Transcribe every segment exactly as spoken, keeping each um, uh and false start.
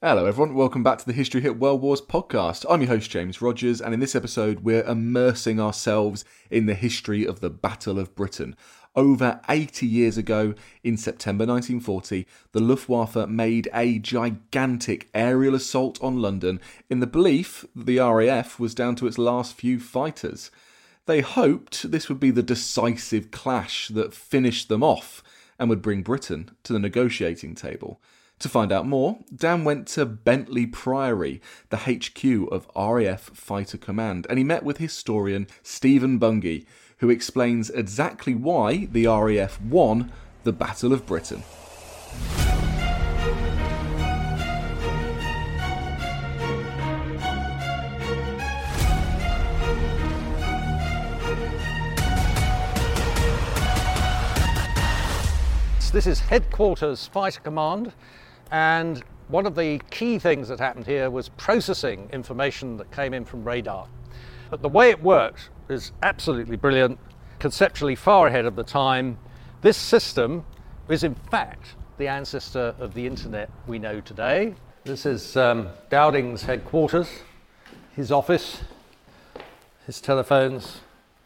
Hello everyone, welcome back to the History Hit World Wars podcast. I'm your host James Rogers, and in this episode we're immersing ourselves in the history of the Battle of Britain. Over eighty years ago, in September nineteen forty, the Luftwaffe made a gigantic aerial assault on London in the belief that the R A F was down to its last few fighters. They hoped this would be the decisive clash that finished them off and would bring Britain to the negotiating table. To find out more, Dan went to Bentley Priory, the H Q of R A F Fighter Command, and he met with historian Stephen Bungay, who explains exactly why the R A F won the Battle of Britain. This is Headquarters Fighter Command, and one of the key things that happened here was processing information that came in from radar. But the way it worked is absolutely brilliant, conceptually far ahead of the time. This system is in fact the ancestor of the internet we know today. This is um, Dowding's headquarters, his office, his telephones,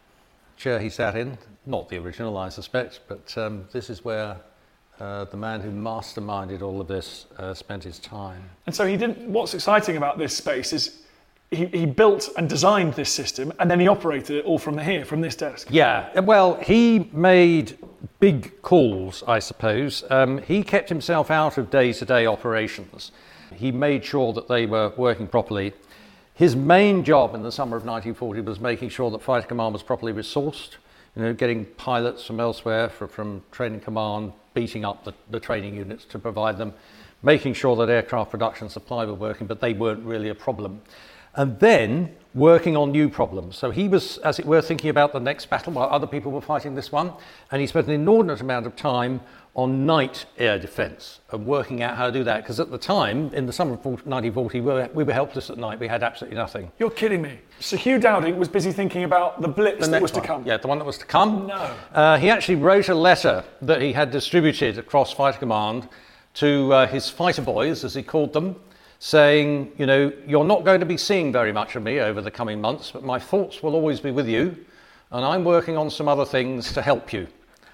chair he sat in. Not the original, I suspect, but um, this is where Uh, the man who masterminded all of this uh, spent his time. And so he didn't. What's exciting about this space is he, he built and designed this system, and then he operated it all from here, from this desk. Yeah, well, he made big calls, I suppose. Um, he kept himself out of day-to-day operations. He made sure that they were working properly. His main job in the summer of nineteen forty was making sure that Fighter Command was properly resourced. You know, getting pilots from elsewhere, for, from training command, beating up the, the training units to provide them, making sure that aircraft production supply were working, but they weren't really a problem. And then working on new problems. So he was, as it were, thinking about the next battle while other people were fighting this one. And he spent an inordinate amount of time on night air defence and working out how to do that. Because at the time, in the summer of nineteen forty, we were, we were helpless at night. We had absolutely nothing. You're kidding me. So Hugh Dowding was busy thinking about the blitz the that was one. to come. Yeah, the one that was to come. No. Uh, he actually wrote a letter that he had distributed across Fighter Command to uh, his fighter boys, as he called them, saying, you know, you're not going to be seeing very much of me over the coming months, but my thoughts will always be with you, and I'm working on some other things to help you.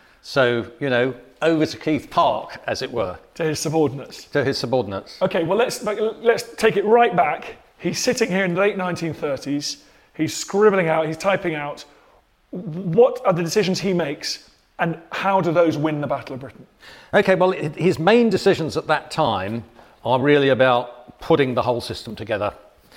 So, you know, over to Keith Park, as it were. To his subordinates. To his subordinates. Okay, well, let's let's take it right back. He's sitting here in the late nineteen thirties. He's scribbling out, he's typing out. What are the decisions he makes, and how do those win the Battle of Britain? Okay, well, his main decisions at that time are really about putting the whole system together.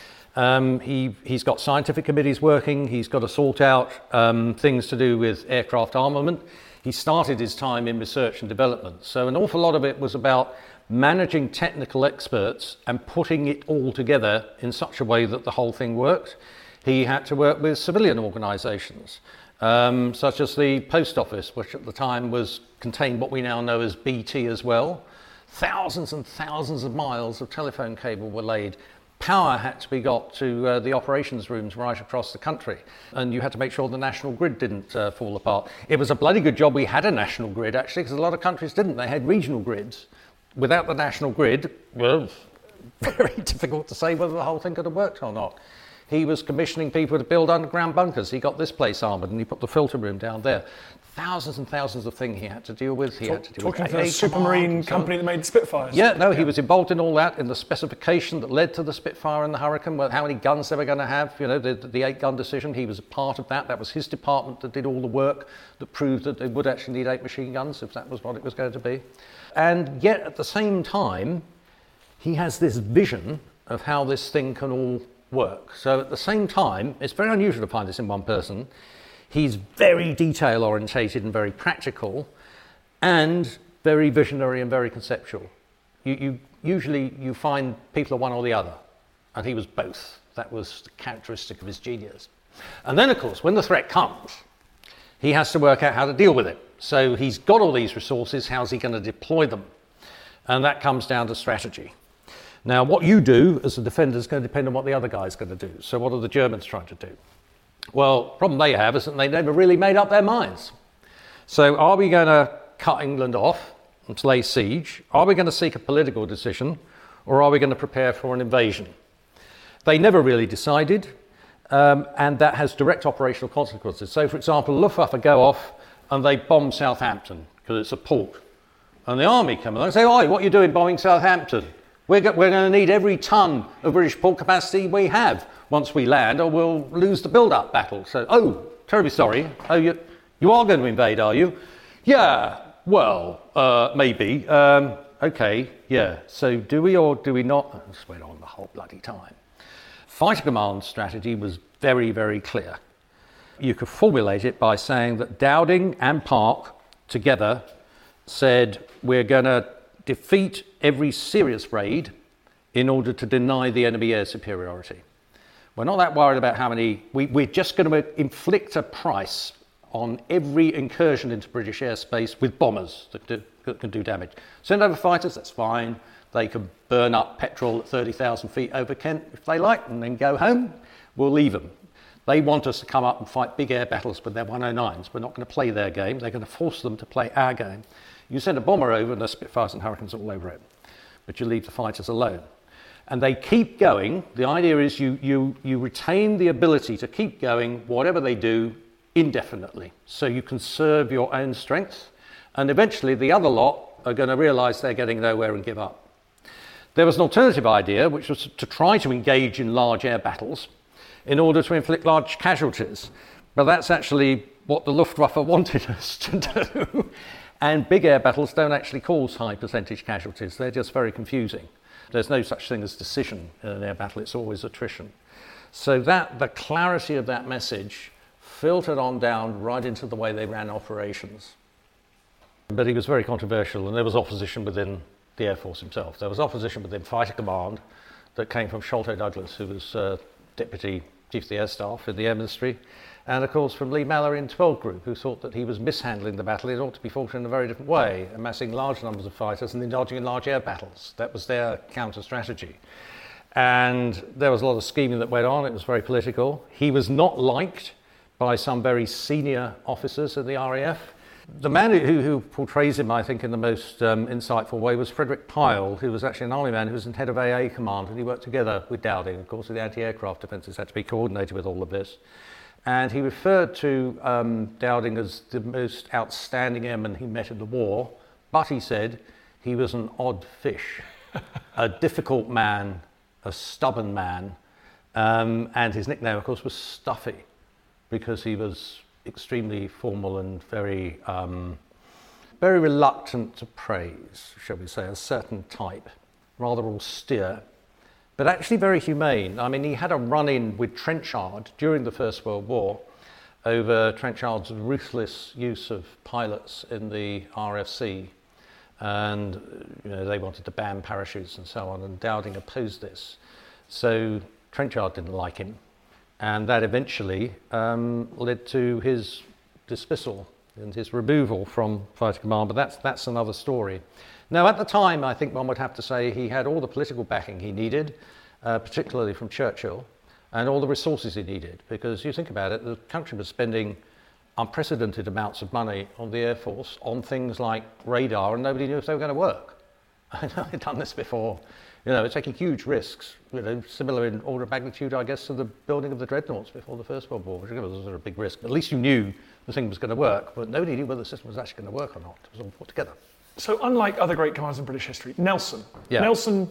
Um, he, he's got scientific committees working, he's got to sort out um, things to do with aircraft armament. He started his time in research and development. So an awful lot of it was about managing technical experts and putting it all together in such a way that the whole thing worked. He had to work with civilian organisations, um, such as the Post Office, which at the time was contained what we now know as B T as well. Thousands and thousands of miles of telephone cable were laid. Power had to be got to uh, the operations rooms right across the country, and you had to make sure the national grid didn't uh, fall apart. It was a bloody good job we had a national grid, actually, because a lot of countries didn't. They had regional grids. Without the national grid, well, very difficult to say whether the whole thing could have worked or not. He was commissioning people to build underground bunkers. He got this place armoured, and he put the filter room down there. Thousands and thousands of things he had to deal with. He Talk, had to deal talking with for the Supermarine company that made Spitfires. Yeah, no, he was involved in all that, in the specification that led to the Spitfire and the Hurricane, well, how many guns they were going to have, you know, the, the eight-gun decision. He was a part of that. That was his department that did all the work that proved that they would actually need eight machine guns, if that was what it was going to be. And yet, at the same time, he has this vision of how this thing can all work. So at the same time, it's very unusual to find this in one person. He's very detail orientated and very practical, and very visionary and very conceptual. You, you usually you find people are one or the other, and he was both. That was the characteristic of his genius. And then, of course, when the threat comes, he has to work out how to deal with it. So he's got all these resources. How's he going to deploy them? And that comes down to strategy. Now, what you do as a defender is going to depend on what the other guy's going to do. So what are the Germans trying to do? Well, the problem they have is that they never really made up their minds. So are we going to cut England off and lay siege? Are we going to seek a political decision? or are we going to prepare for an invasion? They never really decided, um, and that has direct operational consequences. So, for example, Luftwaffe go off and they bomb Southampton because it's a port. And the army come along and say, "Oi, what are you doing bombing Southampton? We're, go- we're going to need every ton of British port capacity we have once we land, or we'll lose the build-up battle." So, oh, terribly sorry. Oh, you, you are going to invade, are you? Yeah, well, uh, maybe. Um, okay, yeah. So do we or do we not? This went on the whole bloody time. Fighter Command strategy was very, very clear. You could formulate it by saying that Dowding and Park together said, we're going to defeat every serious raid in order to deny the enemy air superiority. We're not that worried about how many, we, we're just going to inflict a price on every incursion into British airspace with bombers that, do, that can do damage. Send over fighters, that's fine. They can burn up petrol at thirty thousand feet over Kent if they like, and then go home. We'll leave them. They want us to come up and fight big air battles with their one oh nines. We're not going to play their game. They're going to force them to play our game. You send a bomber over and there's Spitfires and Hurricanes all over it, but you leave the fighters alone. And they keep going. The idea is you, you, you retain the ability to keep going, whatever they do, indefinitely. So you conserve your own strength, and eventually the other lot are going to realise they're getting nowhere and give up. There was an alternative idea, which was to try to engage in large air battles in order to inflict large casualties. But that's actually what the Luftwaffe wanted us to do. And big air battles don't actually cause high percentage casualties. They're just very confusing. There's no such thing as decision in an air battle. It's always attrition. So that the clarity of that message filtered on down right into the way they ran operations. But he was very controversial, and there was opposition within the Air Force himself. There was opposition within Fighter Command that came from Sholto Douglas, who was uh, Deputy Chief of the Air Staff in the Air Ministry, and of course from Lee Mallory in twelve Group, who thought that he was mishandling the battle. It ought to be fought in a very different way, amassing large numbers of fighters and indulging in large air battles. That was their counter strategy. And there was a lot of scheming that went on. It was very political. He was not liked by some very senior officers in the R A F. The man who, who portrays him, I think, in the most um, insightful way was Frederick Pyle, who was actually an army man who was head of A A Command, and he worked together with Dowding. Of course, the anti-aircraft defences had to be coordinated with all of this. And he referred to um, Dowding as the most outstanding airman he met in the war, but he said he was an odd fish, a difficult man, a stubborn man, um, and his nickname, of course, was Stuffy, because he was extremely formal and very, um, very reluctant to praise, shall we say, a certain type, rather austere, but actually very humane. I mean, he had a run-in with Trenchard during the First World War over Trenchard's ruthless use of pilots in the R F C, and you know, they wanted to ban parachutes and so on, and Dowding opposed this. So Trenchard didn't like him. And that eventually um, led to his dismissal and his removal from Fighter Command, but that's, that's another story. Now, at the time, I think one would have to say he had all the political backing he needed, uh, particularly from Churchill, and all the resources he needed, because you think about it, the country was spending unprecedented amounts of money on the Air Force on things like radar, and nobody knew if they were going to work. I know I'd done this before. You know, taking huge risks, you know, similar in order of magnitude, I guess, to the building of the dreadnoughts before the First World War, which was a sort of big risk. At least you knew the thing was going to work, but nobody knew whether the system was actually going to work or not. It was all put together. So unlike other great commanders in British history, Nelson. Yeah. Nelson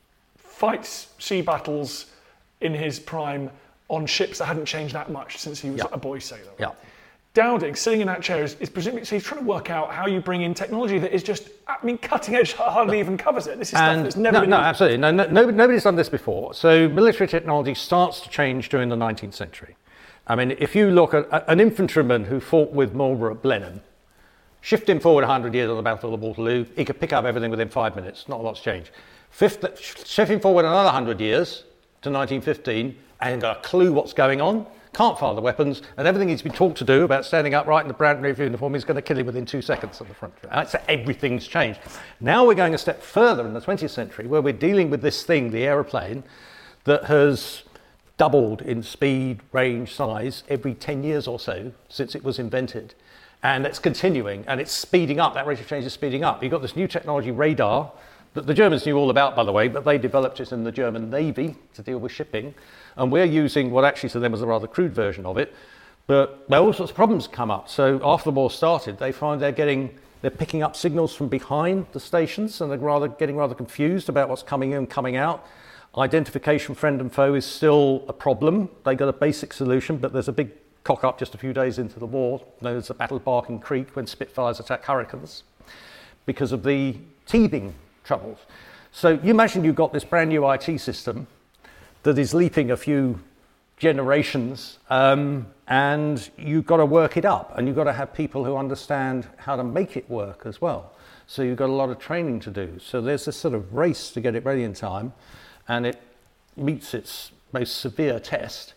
fights sea battles in his prime on ships that hadn't changed that much since he was Yeah. a boy sailor. Yeah. Dowding, sitting in that chair, is, is presumably, so he's trying to work out how you bring in technology that is just, I mean, cutting edge hardly even covers it. This is And stuff that's never no, been no, used. absolutely. No, no, nobody- nobody's done this before. So military technology starts to change during the nineteenth century. I mean, if you look at a- an infantryman who fought with Marlborough at Blenheim, shift him forward one hundred years on the Battle of Waterloo, he could pick up everything within five minutes. Not a lot's changed. Fifth, shift him forward another one hundred years to nineteen fifteen, and got a clue what's going on. Can't fire the weapons, and everything he's been taught to do about standing upright in the Browning Rifle uniform, he's going to kill him within two seconds on the front. Right? So everything's changed. Now we're going a step further in the twentieth century, where we're dealing with this thing, the aeroplane, that has doubled in speed, range, size every ten years or so since it was invented. And it's continuing, and it's speeding up. That rate of change is speeding up. You've got this new technology, radar, that the Germans knew all about, by the way, but they developed it in the German Navy to deal with shipping. And we're using what actually to them was a rather crude version of it. But well, all sorts of problems come up. So after the war started, they find they're getting, they're picking up signals from behind the stations, and they're rather getting rather confused about what's coming in and coming out. Identification, friend and foe, is still a problem. They got a basic solution, but there's a big cock up just a few days into the war, known as the Battle of Barking Creek, when Spitfires attack Hurricanes, because of the teething troubles. So you imagine you've got this brand new I T system that is leaping a few generations, um, and you've got to work it up, and you've got to have people who understand how to make it work as well. So you've got a lot of training to do. So there's this sort of race to get it ready in time, and it meets its most severe test.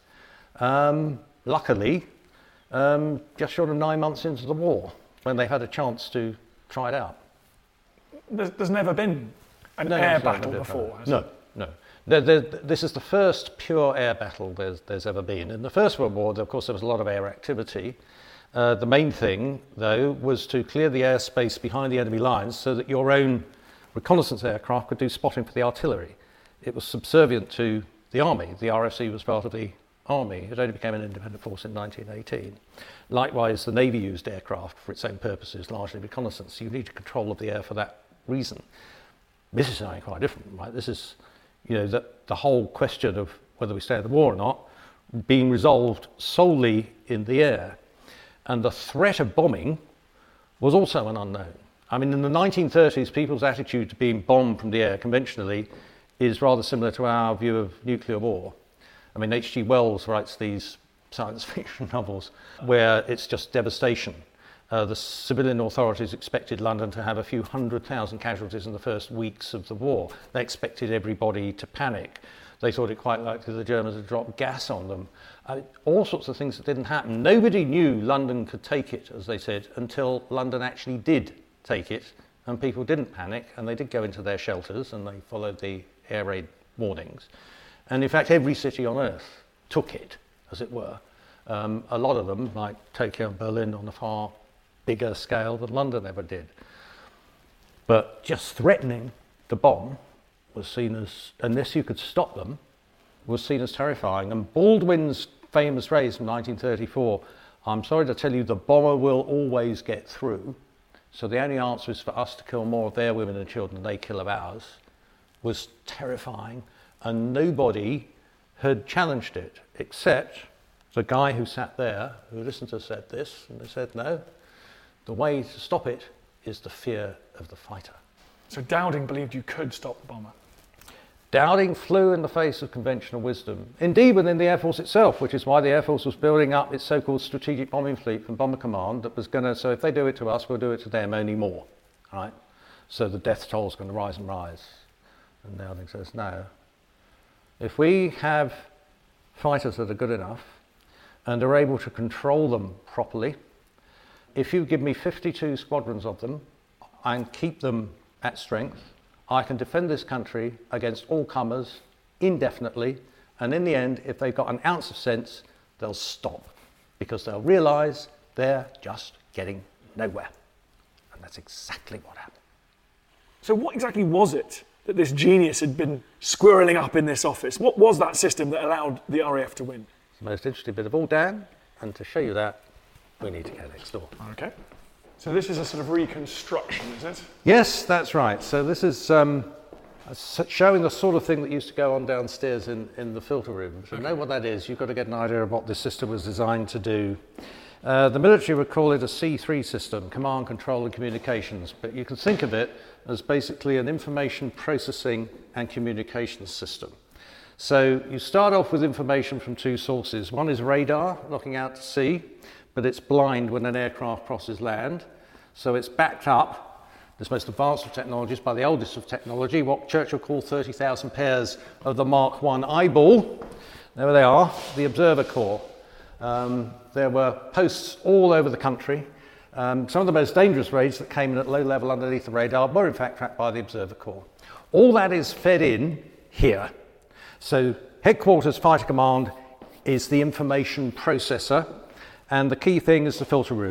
Um, luckily, um, just short of nine months into the war, when they had a chance to try it out. There's, there's never been an no, air no, battle no, before, has no, it? no. There, there, this is the first pure air battle there's, there's ever been. In the First World War, of course, there was a lot of air activity. Uh, the main thing, though, was to clear the airspace behind the enemy lines so that your own reconnaissance aircraft could do spotting for the artillery. It was subservient to the army. The R F C was part of the army. It only became an independent force in nineteen eighteen. Likewise, the Navy used aircraft for its own purposes, largely reconnaissance. You needed control of the air for that reason. This is something quite different, right? This is, you know, the, the whole question of whether we stay in the war or not being resolved solely in the air. And the threat of bombing was also an unknown. I mean, in the nineteen thirties, people's attitude to being bombed from the air conventionally is rather similar to our view of nuclear war. I mean, H G Wells writes these science fiction novels where it's just devastation. Uh, the civilian authorities expected London to have a few hundred thousand casualties in the first weeks of the war. They expected everybody to panic. They thought it quite likely the Germans would drop gas on them. Uh, all sorts of things that didn't happen. Nobody knew London could take it, as they said, until London actually did take it, and people didn't panic, and they did go into their shelters, and they followed the air raid warnings. And in fact, every city on earth took it, as it were. Um, a lot of them, like Tokyo and Berlin, on a far bigger scale than London ever did. But just threatening the bomb was seen as, unless you could stop them, was seen as terrifying. And Baldwin's famous phrase from nineteen thirty-four, "I'm sorry to tell you, the bomber will always get through, so the only answer is for us to kill more of their women and children than they kill of ours," was terrifying. And nobody had challenged it, except the guy who sat there, who listened to said this, and they said, no, the way to stop it is the fear of the fighter. So Dowding believed you could stop the bomber. Dowding flew in the face of conventional wisdom, indeed within the Air Force itself, which is why the Air Force was building up its so-called strategic bombing fleet from Bomber Command that was going to, so if they do it to us, we'll do it to them, only more, right? So the death toll is going to rise and rise. And Dowding says, no. If we have fighters that are good enough and are able to control them properly, if you give me fifty-two squadrons of them and keep them at strength, I can defend this country against all comers indefinitely, and in the end, if they've got an ounce of sense, they'll stop, because they'll realise they're just getting nowhere. And that's exactly what happened. So what exactly was it that this genius had been squirreling up in this office? What was that system that allowed the R A F to win? It's the most interesting bit of all, Dan, and to show you that, we need to go next door. Okay. So this is a sort of reconstruction, is it? Yes, that's right. So this is um, showing the sort of thing that used to go on downstairs in, in the filter room. To know what that is, you've got to get an idea of what this system was designed to do. Uh, the military would call it a C three system, command, control and communications, but you can think of it as basically an information processing and communications system. So you start off with information from two sources. One is radar, looking out to sea, but it's blind when an aircraft crosses land. So it's backed up, this most advanced of technologies, by the oldest of technology, what Churchill called thirty thousand pairs of the Mark one eyeball. There they are, the observer corps. Um, there were posts all over the country. Um, some of the most dangerous raids that came in at low level underneath the radar were in fact tracked by the observer corps. All that is fed in here. So headquarters fighter command is the information processor, and the key thing is the filter room.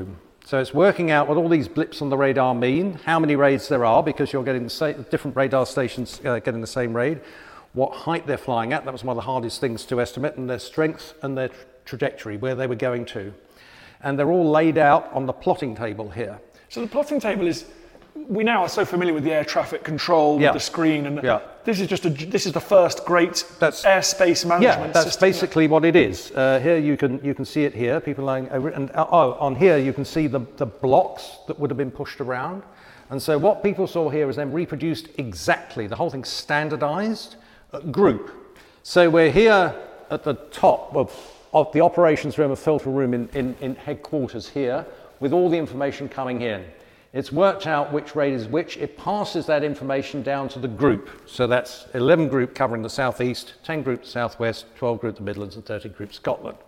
So it's working out what all these blips on the radar mean, how many raids there are, because you're getting the sa- different radar stations uh, getting the same raid, what height they're flying at, that was one of the hardest things to estimate, and their strength and their tra- trajectory, where they were going to. And they're all laid out on the plotting table here. So the plotting table is, we now are so familiar with the air traffic control, yeah. with the screen, and yeah. this is just a, this is the first great that's, airspace management yeah, that's system. basically what it is. Uh, here you can you can see it here, people lying over, and uh, oh, on here you can see the, the blocks that would have been pushed around. And so what people saw here is then reproduced exactly, the whole thing standardized uh, group. So we're here at the top of, of the operations room, a filter room in, in, in headquarters here, with all the information coming in. It's worked out which raid is which. It passes that information down to the group. So that's eleven group covering the southeast, ten group the southwest, twelve group the Midlands, and thirty group Scotland.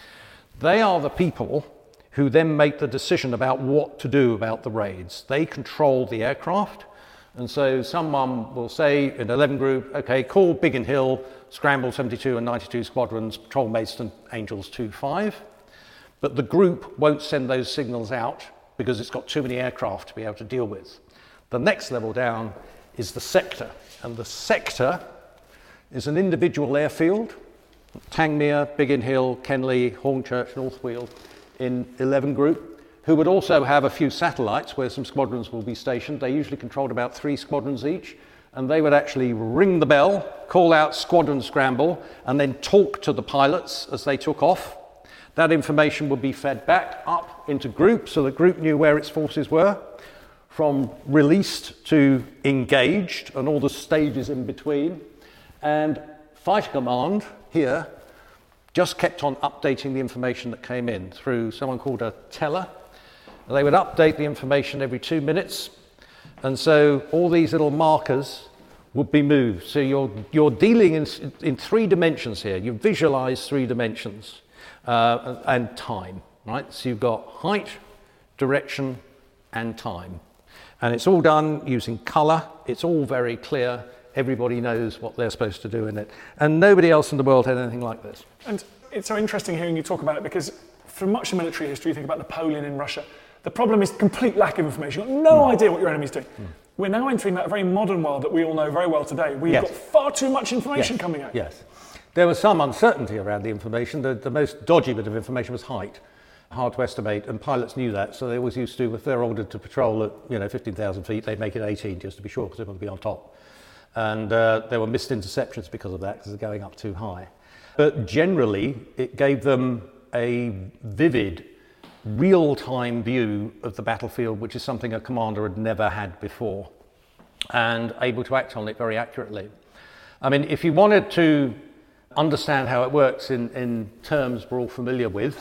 They are the people who then make the decision about what to do about the raids. They control the aircraft. And so someone will say in eleven group, okay, call Biggin Hill, Scramble seventy-two and ninety-two squadrons, patrol Maidstone, Angels two five. But the group won't send those signals out because it's got too many aircraft to be able to deal with. The next level down is the sector, and the sector is an individual airfield, Tangmere, Biggin Hill, Kenley, Hornchurch, Northweald in eleven group, who would also have a few satellites where some squadrons will be stationed. They usually controlled about three squadrons each, and they would actually ring the bell, call out squadron scramble, and then talk to the pilots as they took off. That information would be fed back up into group, so the group knew where its forces were, from released to engaged, and all the stages in between. And Fighter Command here just kept on updating the information that came in through someone called a teller. They would update the information every two minutes, and so all these little markers would be moved. So you're, you're dealing in, in three dimensions here. You visualize three dimensions. Uh, and time, right? So you've got height, direction, and time. And it's all done using colour. It's all very clear. Everybody knows what they're supposed to do in it. And nobody else in the world had anything like this. And it's so interesting hearing you talk about it, because for much of military history, you think about Napoleon in Russia. The problem is complete lack of information. You've got no mm. idea what your enemy's doing. Mm. We're now entering that very modern world that we all know very well today. We've yes. got far too much information yes. coming out. Yes. There was some uncertainty around the information. The, the most dodgy bit of information was height, hard to estimate, and pilots knew that, so they always used to, if they're ordered to patrol at you know fifteen thousand feet, they'd make it eighteen just to be sure, because they want to be on top. And uh, there were missed interceptions because of that, because they're going up too high. But generally, it gave them a vivid, real-time view of the battlefield, which is something a commander had never had before, and able to act on it very accurately. I mean, if you wanted to understand how it works in, in terms we're all familiar with,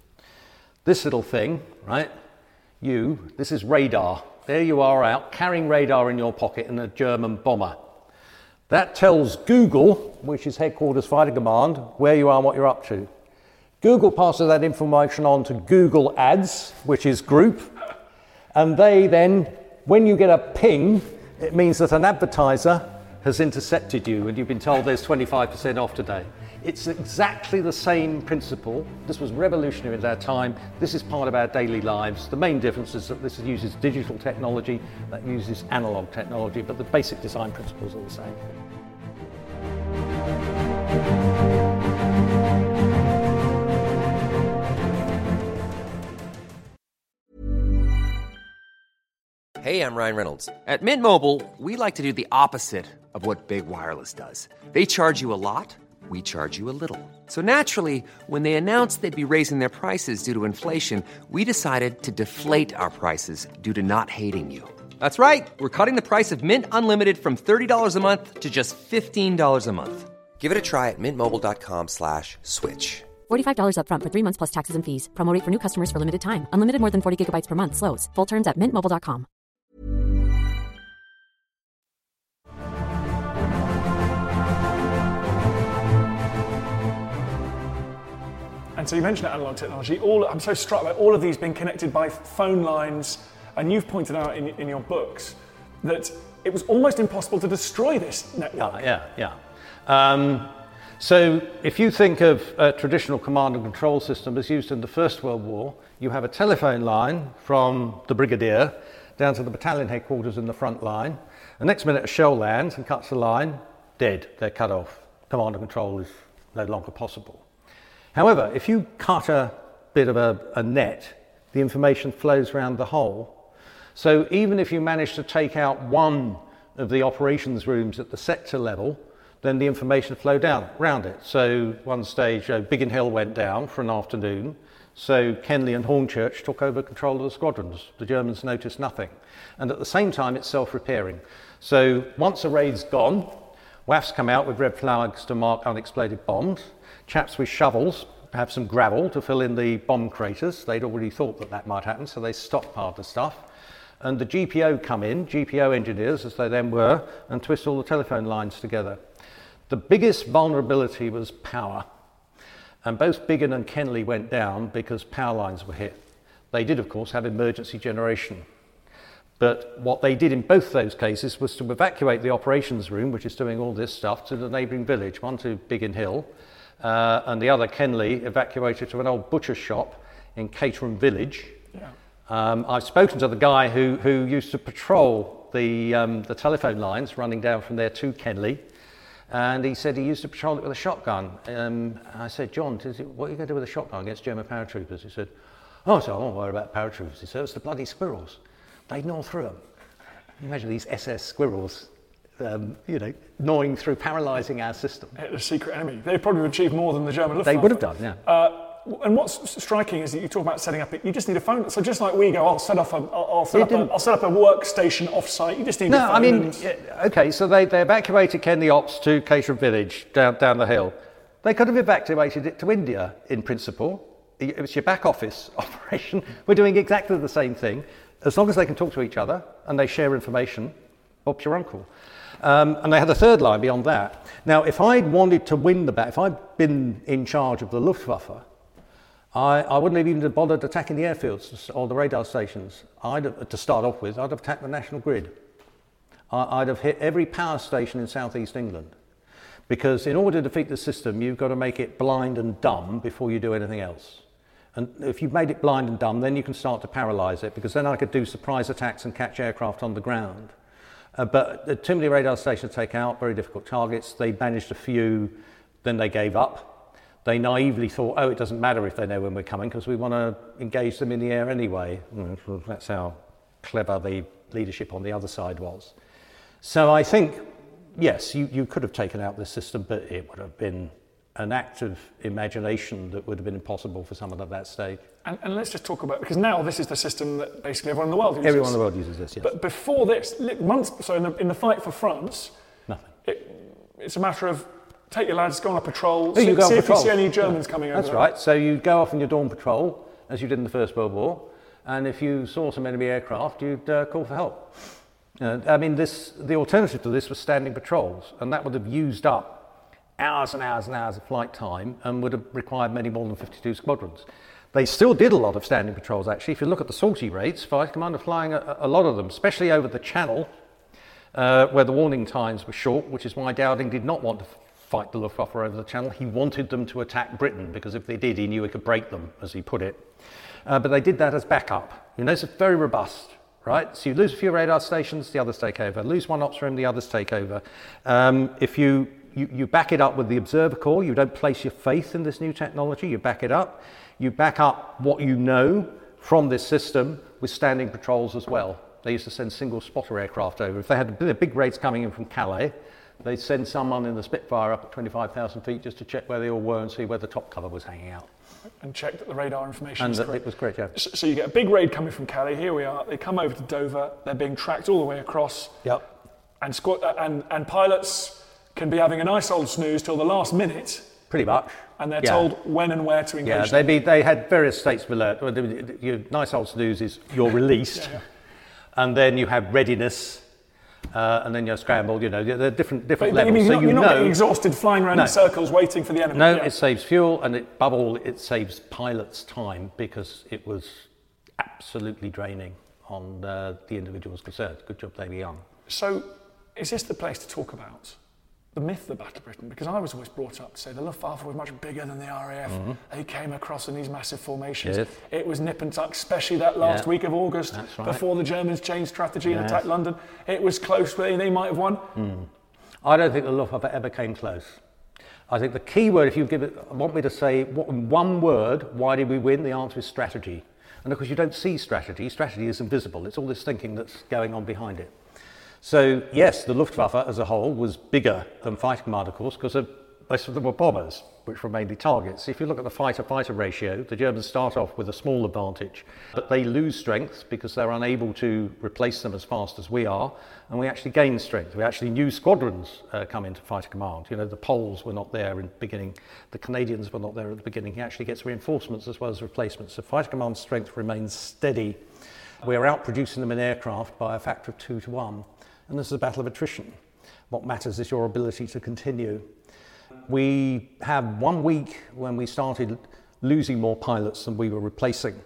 this little thing, right? You, this is radar. There you are out carrying radar in your pocket in a German bomber. That tells Google, which is Headquarters Fighter Command, where you are and what you're up to. Google passes that information on to Google Ads, which is group, and they then, when you get a ping, it means that an advertiser has intercepted you and you've been told there's twenty-five percent off today. It's exactly the same principle. This was revolutionary at that time. This is part of our daily lives. The main difference is that this uses digital technology, that uses analog technology, but the basic design principles are the same. Hey, I'm Ryan Reynolds. At Mint Mobile, we like to do the opposite of what Big Wireless does. They charge you a lot, we charge you a little. So naturally, when they announced they'd be raising their prices due to inflation, we decided to deflate our prices due to not hating you. That's right. We're cutting the price of Mint Unlimited from thirty dollars a month to just fifteen dollars a month. Give it a try at mintmobile.com slash switch. forty-five dollars up front for three months plus taxes and fees. Promo rate for new customers for limited time. Unlimited more than forty gigabytes per month. Slows full terms at mint mobile dot com. And so you mentioned analog technology. All, I'm so struck by all of these being connected by phone lines. And you've pointed out in, in your books that it was almost impossible to destroy this network. Yeah, yeah, yeah. Um, So if you think of a traditional command and control system as used in the First World War, you have a telephone line from the brigadier down to the battalion headquarters in the front line. The next minute a shell lands and cuts the line, dead, they're cut off. Command and control is no longer possible. However, if you cut a bit of a, a net, the information flows around the whole. So even if you manage to take out one of the operations rooms at the sector level, then the information flowed down around it. So one stage, uh, Biggin Hill went down for an afternoon. So Kenley and Hornchurch took over control of the squadrons. The Germans noticed nothing. And at the same time, it's self-repairing. So once a raid's gone, W A Fs come out with red flags to mark unexploded bombs. Chaps with shovels have some gravel to fill in the bomb craters. They'd already thought that that might happen, so they stockpiled the stuff. And the G P O come in, G P O engineers, as they then were, and twist all the telephone lines together. The biggest vulnerability was power. And both Biggin and Kenley went down because power lines were hit. They did, of course, have emergency generation. But what they did in both those cases was to evacuate the operations room, which is doing all this stuff, to the neighbouring village, one to Biggin Hill, uh, and the other, Kenley, evacuated to an old butcher shop in Caterham Village. Yeah. Um, I've spoken to the guy who, who used to patrol the, um, the telephone lines running down from there to Kenley. And he said he used to patrol it with a shotgun. Um, I said, John, is it, what are you going to do with a shotgun against German paratroopers? He said, oh, so I won't worry about paratroopers. He said, it's the bloody squirrels. They'd gnaw through them. Imagine these S S squirrels, um, you know, gnawing through, paralysing our system. The secret enemy. They'd probably have achieved more than the German Luftwaffe. They would have done, yeah. Uh, and what's striking is that you talk about setting up, you just need a phone. So just like we go, I'll set up a, I'll, I'll set, up a, I'll set up a workstation off-site. You just need no, a phone. I mean, and... okay, so they, they evacuated Kenley Ops to Caterham Village down, down the hill. They could have evacuated it to India, in principle. It was your back office operation. We're doing exactly the same thing. As long as they can talk to each other and they share information, Bob's your uncle. Um, and they had a third line beyond that. Now, if I'd wanted to win the battle, if I'd been in charge of the Luftwaffe, I, I wouldn't have even bothered attacking the airfields or the radar stations. I'd have, to start off with, I'd have attacked the national grid. I, I'd have hit every power station in southeast England. Because in order to defeat the system, you've got to make it blind and dumb before you do anything else. And if you've made it blind and dumb, then you can start to paralyse it, because then I could do surprise attacks and catch aircraft on the ground. Uh, but uh, too many radar stations to take out, very difficult targets. They managed a few, then they gave up. They naively thought, oh, it doesn't matter if they know when we're coming, because we want to engage them in the air anyway. Mm, that's how clever the leadership on the other side was. So I think, yes, you, you could have taken out this system, but it would have been an act of imagination that would have been impossible for someone at that stage. And, and let's just talk about, because now this is the system that basically everyone in the world uses. Everyone in the world uses this, yes. But before this, months, so in the, in the fight for France, nothing. It, it's a matter of take your lads, go on a patrol, oh, see, you go see on if patrol. you see any Germans yeah. coming over. That's there. right. So you go off on your dawn patrol, as you did in the First World War, and if you saw some enemy aircraft, you'd uh, call for help. Uh, I mean, this the alternative to this was standing patrols, and that would have used up hours and hours and hours of flight time and would have required many more than fifty-two squadrons. They still did a lot of standing patrols, actually. If you look at the sortie rates, Vice Command are flying a, a lot of them, especially over the Channel, uh, where the warning times were short, which is why Dowding did not want to fight the Luftwaffe over the Channel. He wanted them to attack Britain, because if they did, he knew he could break them, as he put it. Uh, but they did that as backup. You know, it's very robust, right? So you lose a few radar stations, the others take over. Lose one ops room, the others take over. Um, if you You, you back it up with the Observer Corps. You don't place your faith in this new technology. You back it up. You back up what you know from this system with standing patrols as well. They used to send single spotter aircraft over. If they had big raids coming in from Calais, they'd send someone in the Spitfire up at twenty-five thousand feet just to check where they all were and see where the top cover was hanging out. And check that the radar information and is that correct. It was correct, yeah. So, so you get a big raid coming from Calais. Here we are. They come over to Dover. They're being tracked all the way across. Yep. And, squ- and, and pilots can be having a nice old snooze till the last minute. Pretty much. And they're yeah. told when and where to engage. Yeah, they be they had various states of alert. Your nice old snooze is you're released, yeah, yeah. and then you have readiness, uh, and then you're scrambled. You know, there are different different but, levels. But you mean, so you're you not know, getting exhausted flying around no. in circles waiting for the enemy. No, yeah. it saves fuel, and it, above all, it saves pilots time, because it was absolutely draining on uh, the individuals concerned. Good job they were young. So, is this the place to talk about the myth of the Battle of Britain, because I was always brought up to say the Luftwaffe was much bigger than the R A F. Mm-hmm. They came across in these massive formations. Yes. It was nip and tuck, especially that last yeah. week of August, right. before the Germans changed strategy yes. and attacked London. It was close, but they might have won. Mm. I don't think the Luftwaffe ever came close. I think the key word, if you give it, want me to say what, one word, why did we win? The answer is strategy. And of course, you don't see strategy. Strategy is invisible. It's all this thinking that's going on behind it. So yes, the Luftwaffe as a whole was bigger than Fighter Command, of course, because most of them were bombers, which were mainly targets. If you look at the fighter-fighter ratio, the Germans start off with a small advantage, but they lose strength because they're unable to replace them as fast as we are, and we actually gain strength. We actually new squadrons uh, come into Fighter Command. You know, the Poles were not there in the beginning, the Canadians were not there at the beginning. He actually gets reinforcements as well as replacements. So Fighter Command's strength remains steady. We're outproducing them in aircraft by a factor of two to one. And this is a battle of attrition. What matters is your ability to continue. We have one week when we started losing more pilots than we were replacing.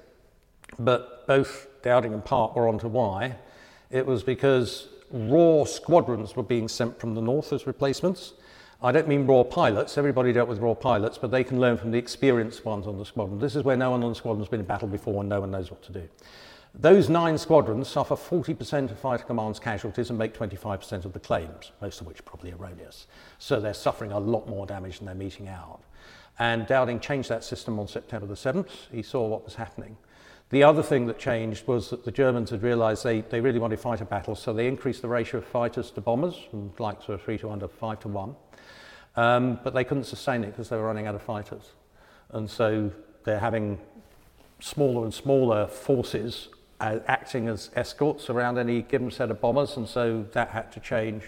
But both Dowding and Park were onto why. It was because raw squadrons were being sent from the north as replacements. I don't mean raw pilots. Everybody dealt with raw pilots, but they can learn from the experienced ones on the squadron. This is where no one on the squadron has been in battle before and no one knows what to do. Those nine squadrons suffer forty percent of Fighter Command's casualties and make twenty-five percent of the claims, most of which are probably erroneous. So they're suffering a lot more damage than they're meting out. And Dowding changed that system on September the seventh. He saw what was happening. The other thing that changed was that the Germans had realised they, they really wanted fighter battles, so they increased the ratio of fighters to bombers, from like sort of three to under five to one. Um, but they couldn't sustain it because they were running out of fighters. And so they're having smaller and smaller forces Uh, acting as escorts around any given set of bombers, and so that had to change.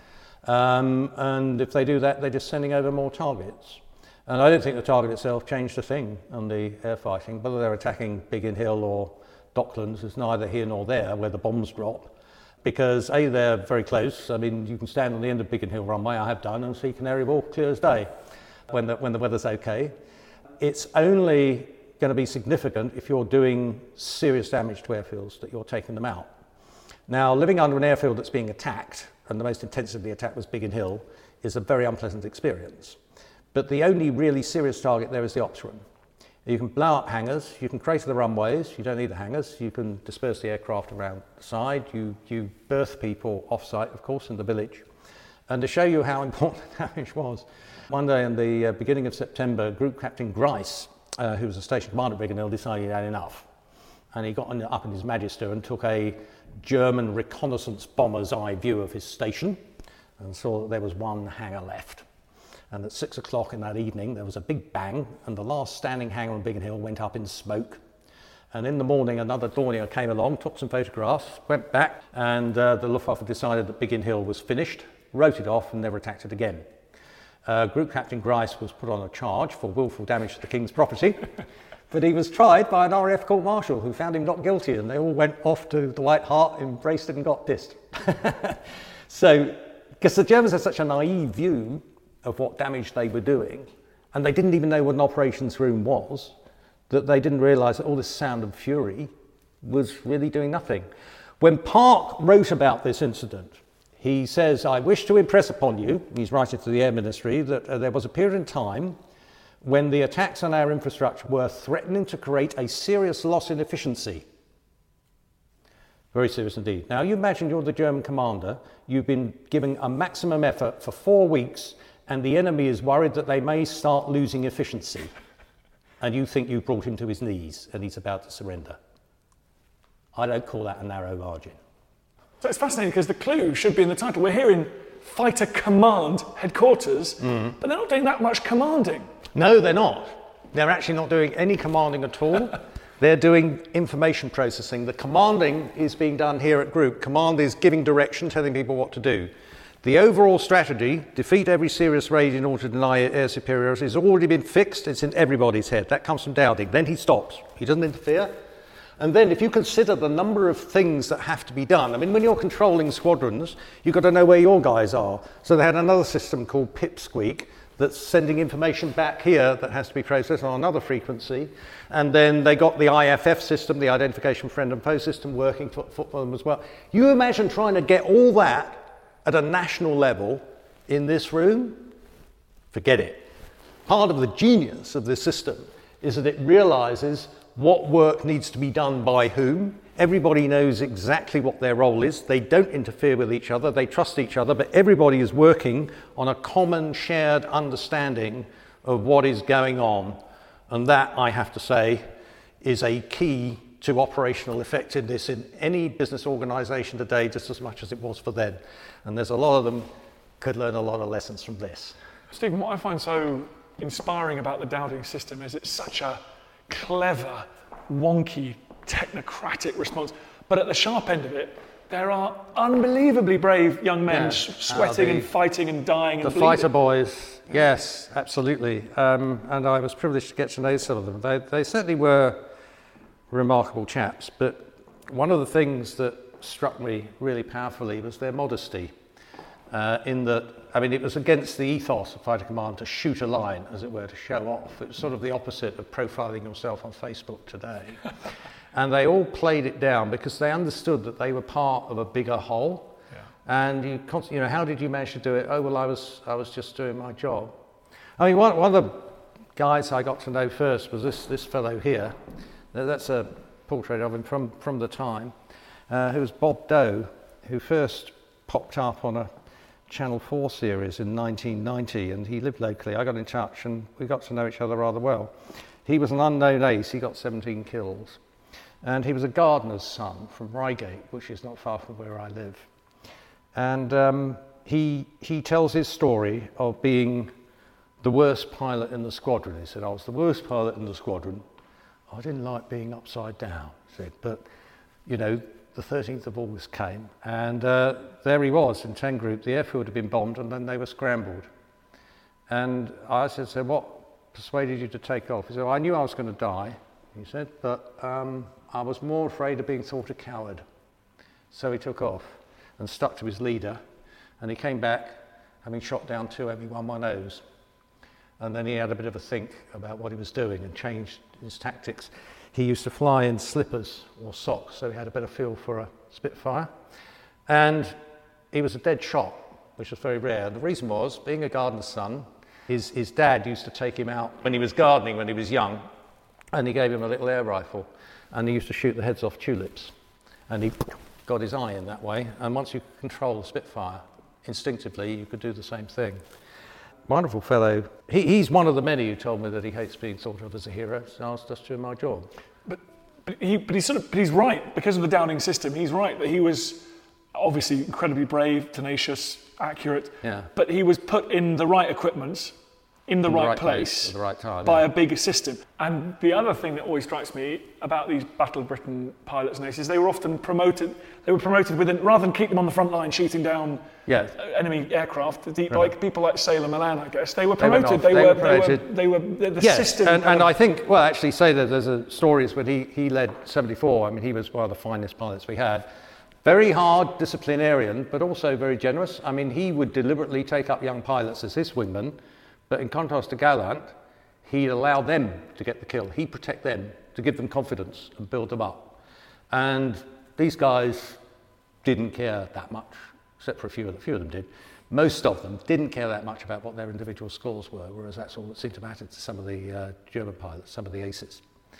Um, and if they do that, they're just sending over more targets. And I don't think the target itself changed a thing on the air fighting. Whether they're attacking Biggin Hill or Docklands is neither here nor there where the bombs drop, because A, they're very close. I mean, you can stand on the end of Biggin Hill runway, I have done, and see Canary Wharf clear as day when the, when the weather's okay. It's only going to be significant if you're doing serious damage to airfields that you're taking them out. Now, living under an airfield that's being attacked, and the most intensively attacked was Biggin Hill, is a very unpleasant experience. But the only really serious target there is the ops room. You can blow up hangars, you can crater the runways, you don't need the hangars, you can disperse the aircraft around the side, you, you berth people off-site, of course, in the village. And to show you how important the damage was, one day in the uh, beginning of September, Group Captain Grice, Uh, who was a station commander at Biggin Hill, decided he had enough. And he got on, up in his Magister and took a German reconnaissance bomber's eye view of his station and saw that there was one hangar left. And at six o'clock in that evening, there was a big bang, and the last standing hangar on Biggin Hill went up in smoke. And in the morning, another Dornier came along, took some photographs, went back, and uh, the Luftwaffe decided that Biggin Hill was finished, wrote it off, and never attacked it again. Uh, Group Captain Grice was put on a charge for willful damage to the King's property, but he was tried by an R A F court-martial who found him not guilty, and they all went off to the White Hart, embraced it and got pissed. So, because the Germans had such a naive view of what damage they were doing, and they didn't even know what an operations room was, that they didn't realise that all this sound and fury was really doing nothing. When Park wrote about this incident, he says, I wish to impress upon you, he's writing to the Air Ministry, that uh, there was a period in time when the attacks on our infrastructure were threatening to create a serious loss in efficiency. Very serious indeed. Now, you imagine you're the German commander, you've been giving a maximum effort for four weeks, and the enemy is worried that they may start losing efficiency. And you think you've brought him to his knees, and he's about to surrender. I don't call that a narrow margin. So it's fascinating because the clue should be in the title. We're here in Fighter Command headquarters, mm. but they're not doing that much commanding. No, they're not. They're actually not doing any commanding at all. They're doing information processing. The commanding is being done here at Group. Command is giving direction, telling people what to do. The overall strategy, defeat every serious raid in order to deny air superiority, has already been fixed. It's in everybody's head. That comes from Dowding. Then he stops. He doesn't interfere. And then if you consider the number of things that have to be done, I mean, when you're controlling squadrons, you've got to know where your guys are. So they had another system called Pipsqueak that's sending information back here that has to be processed on another frequency. And then they got the I F F system, the Identification Friend and Foe system, working for, for them as well. You imagine trying to get all that at a national level in this room, forget it. Part of the genius of this system is that it realizes what work needs to be done by whom. Everybody knows exactly what their role is. They don't interfere with each other. They trust each other, but everybody is working on a common shared understanding of what is going on. And that, I have to say, is a key to operational effectiveness in any business organization today, just as much as it was for then. And there's a lot of them could learn a lot of lessons from this. Stephen, what I find so inspiring about the Dowding system is it's such a clever, wonky, technocratic response. But at the sharp end of it, there are unbelievably brave young men Yeah. s- sweating Uh, the- and fighting and dying The and bleeding. fighter boys, yes, absolutely. Um, and I was privileged to get to know some of them. They, they certainly were remarkable chaps, but one of the things that struck me really powerfully was their modesty. Uh, in that, I mean, it was against the ethos of fighter command to shoot a line, as it were, to show off. It was sort of the opposite of profiling yourself on Facebook today. And they all played it down because they understood that they were part of a bigger whole. Yeah. And you, const- you know, how did you manage to do it? Oh, well, I was, I was just doing my job. I mean, one, one of the guys I got to know first was this, this fellow here. Now, that's a portrait of him from, from the time, uh, who was Bob Doe, who first popped up on a Channel four series in nineteen ninety, and he lived locally. I got in touch and we got to know each other rather well. He was an unknown ace. He got seventeen kills. And he was a gardener's son from Reigate, which is not far from where I live. And um, he, he tells his story of being the worst pilot in the squadron. He said, I was the worst pilot in the squadron. I didn't like being upside down, he said. But, you know, the thirteenth of August came, and uh, there he was in ten Group. The airfield had been bombed, and then they were scrambled. And I said, so what persuaded you to take off? He said, well, I knew I was going to die, he said, but um, I was more afraid of being thought a coward. So he took off and stuck to his leader, and he came back having shot down two M E one o's. And then he had a bit of a think about what he was doing and changed his tactics. He used to fly in slippers or socks, so he had a better feel for a Spitfire. And he was a dead shot, which was very rare. The reason was, being a gardener's son, his, his dad used to take him out when he was gardening, when he was young, and he gave him a little air rifle, and he used to shoot the heads off tulips. And he got his eye in that way, and once you could control the Spitfire, instinctively you could do the same thing. Wonderful fellow. He, he's one of the many who told me that he hates being thought of as a hero, so I was just doing my job. But, but, he, but, he's sort of, but he's right, because of the Dowding system, he's right that he was obviously incredibly brave, tenacious, accurate, Yeah. but he was put in the right equipment, in the, In the right, right place, place at the right time, by yeah. a bigger system. And the other thing that always strikes me about these Battle of Britain pilots and aces, they were often promoted, they were promoted within, rather than keep them on the front line shooting down Yeah. enemy aircraft, the, like people like Sailor Milan, I guess, they were They went promoted, off, they, they were, were promoted. they were, they were, the, the Yes, system. and, kind and of- I think, well, actually say that there's a stories when he, he led seventy-four. I mean, he was one of the finest pilots we had. Very hard disciplinarian, but also very generous. I mean, he would deliberately take up young pilots as his wingmen, but in contrast to Gallant, he'd allow them to get the kill. He'd protect them, to give them confidence and build them up. And these guys didn't care that much, except for a few of them. A few of them did. Most of them didn't care that much about what their individual scores were, whereas that's all that seemed to matter to some of the uh, German pilots, some of the aces.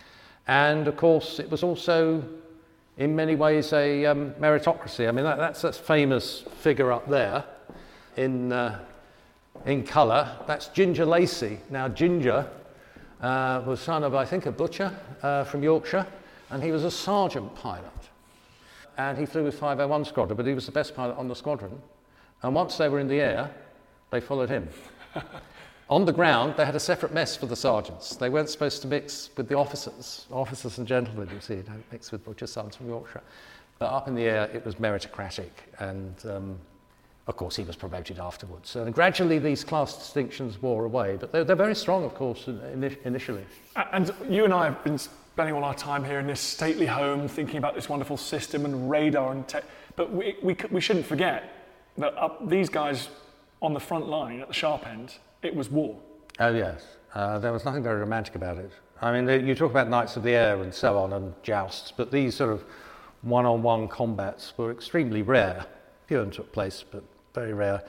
And of course, it was also, in many ways, a um, meritocracy. I mean, that, that's a famous figure up there in, uh, in colour. That's Ginger Lacey. Now, Ginger uh, was son of, I think, a butcher uh, from Yorkshire, and he was a sergeant pilot. And he flew with five oh one Squadron, but he was the best pilot on the squadron. And once they were in the air, they followed him. On the ground, they had a separate mess for the sergeants. They weren't supposed to mix with the officers. Officers and gentlemen, you see, don't mix with butcher sons from Yorkshire. But up in the air, it was meritocratic. And, um, of course, he was promoted afterwards. And gradually, these class distinctions wore away. But they're, they're very strong, of course, in, initially. And you and I have been spending all our time here in this stately home, thinking about this wonderful system and radar and tech. But we, we, we shouldn't forget that up, these guys on the front line, at the sharp end, it was war. Oh, yes. Uh, there was nothing very romantic about it. I mean, they, you talk about Knights of the Air and so on, and jousts, but these sort of one-on-one combats were extremely rare. Few of them took place, but very rare.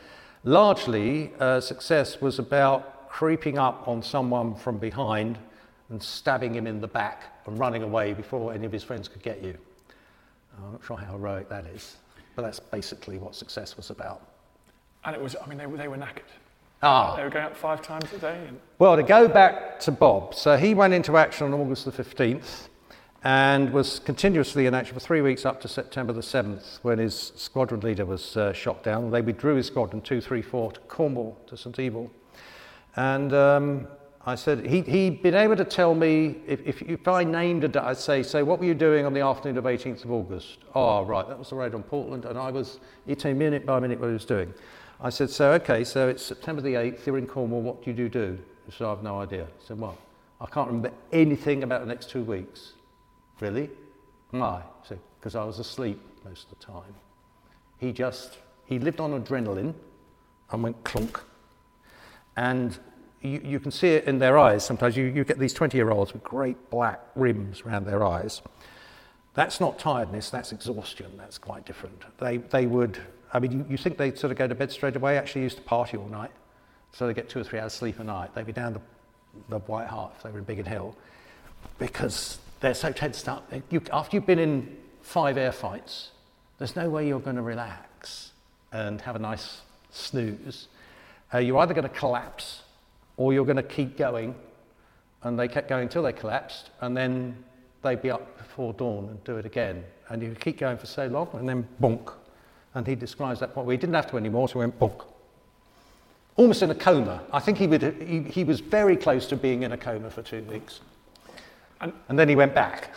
largely, uh, success was about creeping up on someone from behind and stabbing him in the back and running away before any of his friends could get you. I'm not sure how heroic that is, but that's basically what success was about. And it was, I mean, they, were- they were knackered. Ah. They were going out five times a day. And Well, to go back to Bob, so he went into action on August the fifteenth and was continuously in action for three weeks up to September the seventh, when his squadron leader was uh, shot down. They withdrew his squadron two three four to Cornwall, to St Evil. And um, I said, he, he'd been able to tell me, if, if, if I named a day, I'd say, so what were you doing on the afternoon of eighteenth of August? Oh, right, that was the raid on Portland, and I was, he'd tell me minute by minute what he was doing. I said, so, okay, so it's September the eighth, you're in Cornwall, what do you do? He said, I have no idea. I said, well, I can't remember anything about the next two weeks. Really? Why? He said, because I was asleep most of the time. He just, he lived on adrenaline and went clunk. And you, you can see it in their eyes. Sometimes you, you get these twenty-year-olds with great black rims around their eyes. That's not tiredness, that's exhaustion. That's quite different. They, they would, I mean, you, you think they'd sort of go to bed straight away. Actually used to party all night. So they get two or three hours sleep a night. They'd be down the, the White Hart if they were in Biggin Hill, because they're so tensed up. You, after you've been in five air fights, there's no way you're going to relax and have a nice snooze. Uh, you're either going to collapse or you're going to keep going. And they kept going until they collapsed, and then they'd be up before dawn and do it again. And you keep going for so long, and then bonk. And he describes that point where he didn't have to anymore, so he went bonk. Almost in a coma. I think he, would, he, he was very close to being in a coma for two weeks. And, and then he went back.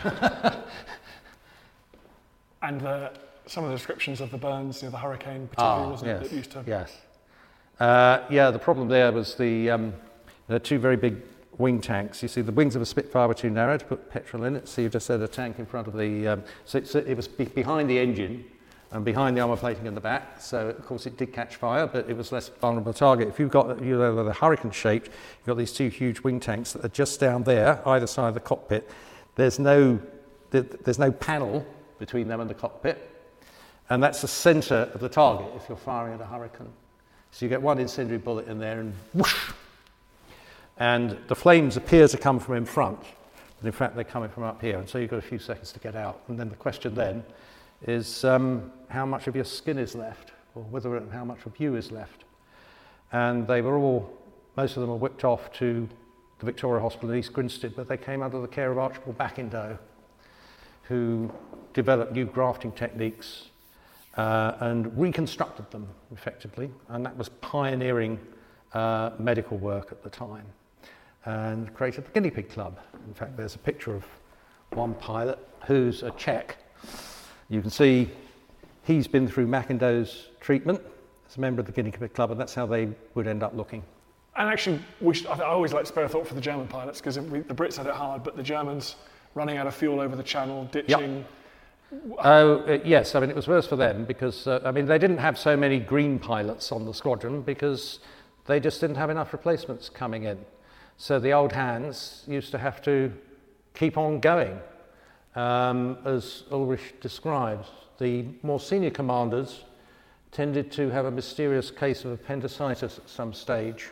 and uh, some of the descriptions of the burns, you know, the hurricane particularly, Ah, wasn't yes, it, that used to... Yes. Uh, yeah, the problem there was the um, there are two very big wing tanks. You see, the wings of a Spitfire were too narrow to put petrol in it, so you just had a tank in front of the... Um, so, so it was be- behind the engine and behind the armour plating in the back, so of course it did catch fire, but it was less vulnerable target. If you've got, you know, the Hurricane shaped, you've got these two huge wing tanks that are just down there, either side of the cockpit. There's no, there's no panel between them and the cockpit, and that's the centre of the target if you're firing at a Hurricane. So you get one incendiary bullet in there and whoosh, and the flames appear to come from in front, but in fact they're coming from up here, and so you've got a few seconds to get out. And then the question then is um, how much of your skin is left, or whether and how much of you is left. And they were all, most of them were whipped off to the Victoria Hospital in East Grinstead, but they came under the care of Archibald Backindoe, who developed new grafting techniques uh, and reconstructed them effectively, and that was pioneering uh, medical work at the time, and created the Guinea Pig Club. In fact, there's a picture of one pilot who's a Czech. You can see he's been through Mackindo's treatment as a member of the Guinea Pig Club, and that's how they would end up looking. And actually, we should, I always like to spare a thought for the German pilots, because the Brits had it hard, but the Germans running out of fuel over the channel, ditching... Yep. Oh, uh, yes, I mean, it was worse for them because, uh, I mean, they didn't have so many green pilots on the squadron because they just didn't have enough replacements coming in. So the old hands used to have to keep on going. Um, as Ulrich describes, the more senior commanders tended to have a mysterious case of appendicitis at some stage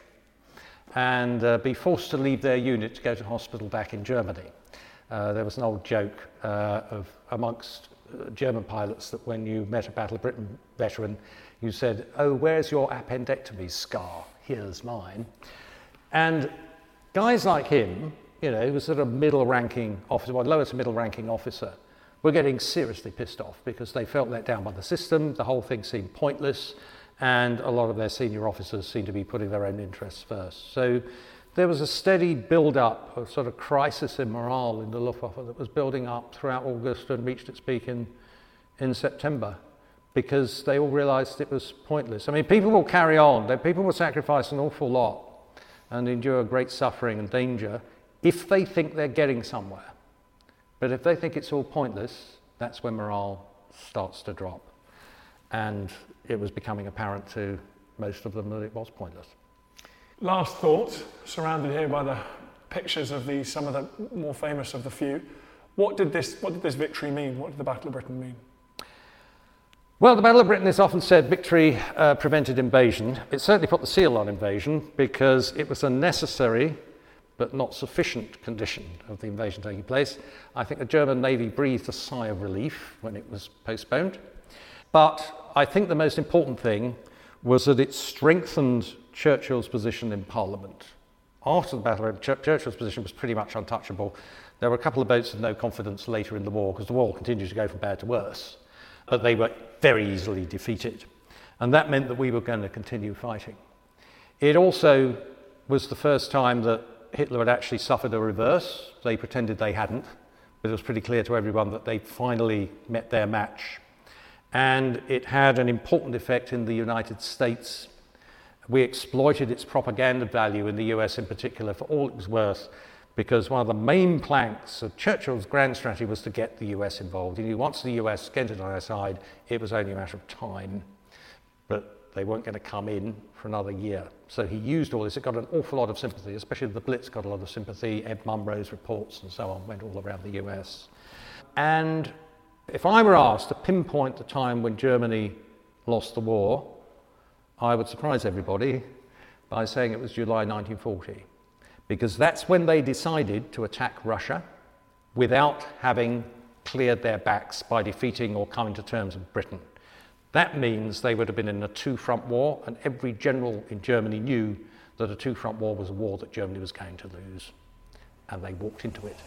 and uh, be forced to leave their unit to go to hospital back in Germany. Uh, there was an old joke uh, of amongst uh, German pilots that when you met a Battle of Britain veteran, you said, "Oh, where's your appendectomy scar? Here's mine." And guys like him, you know, he was sort of middle-ranking officer, well, lowest middle-ranking officer, were getting seriously pissed off because they felt let down by the system, the whole thing seemed pointless, and a lot of their senior officers seemed to be putting their own interests first. So there was a steady build-up, a sort of crisis in morale in the Luftwaffe that was building up throughout August and reached its peak in, in September because they all realised it was pointless. I mean, people will carry on, people will sacrifice an awful lot and endure great suffering and danger if they think they're getting somewhere. But if they think it's all pointless, that's when morale starts to drop. And it was becoming apparent to most of them that it was pointless. Last thought, surrounded here by the pictures of the, some of the more famous of the few. What did this, what did this victory mean? What did the Battle of Britain mean? Well, the Battle of Britain is often said victory uh, prevented invasion. It certainly put the seal on invasion because it was a necessary but not sufficient condition of the invasion taking place. I think the German Navy breathed a sigh of relief when it was postponed. But I think the most important thing was that it strengthened Churchill's position in Parliament. After the battle, Ch- Churchill's position was pretty much untouchable. There were a couple of votes of no confidence later in the war because the war continued to go from bad to worse. But they were very easily defeated. And that meant that we were going to continue fighting. It also was the first time that Hitler had actually suffered a reverse. They pretended they hadn't, but it was pretty clear to everyone that they finally met their match. And it had an important effect in the United States. We exploited its propaganda value in the U S in particular for all it was worth, because one of the main planks of Churchill's grand strategy was to get the U S involved. And once the U S entered on our side, it was only a matter of time. But they weren't going to come in for another year. So he used all this. It got an awful lot of sympathy, especially the Blitz got a lot of sympathy. Ed Munro's reports and so on went all around the U S. And if I were asked to pinpoint the time when Germany lost the war, I would surprise everybody by saying it was July nineteen forty, because that's when they decided to attack Russia without having cleared their backs by defeating or coming to terms with Britain. That means they would have been in a two-front war, and every general in Germany knew that a two-front war was a war that Germany was going to lose, and they walked into it.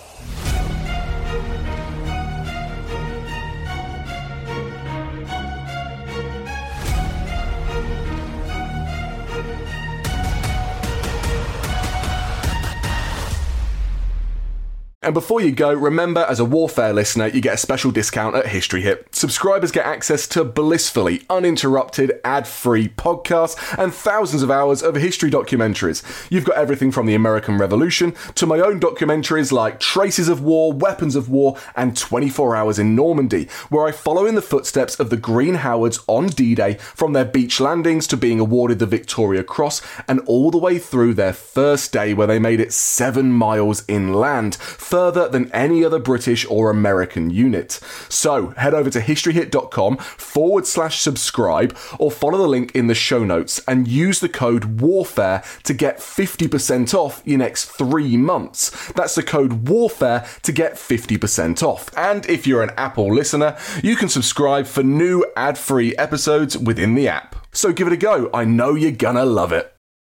And before you go, remember, as a Warfare listener, you get a special discount at History Hit. Subscribers get access to blissfully uninterrupted, ad-free podcasts and thousands of hours of history documentaries. You've got everything from the American Revolution to my own documentaries like Traces of War, Weapons of War, and twenty-four hours in Normandy, where I follow in the footsteps of the Green Howards on D-Day, from their beach landings to being awarded the Victoria Cross, and all the way through their first day where they made it seven miles inland, further than any other British or American unit. So head over to historyhit.com forward slash subscribe or follow the link in the show notes and use the code WARFARE to get fifty percent off your next three months. That's the code WARFARE to get fifty percent off. And if you're an Apple listener, you can subscribe for new ad-free episodes within the app. So give it a go. I know you're gonna love it.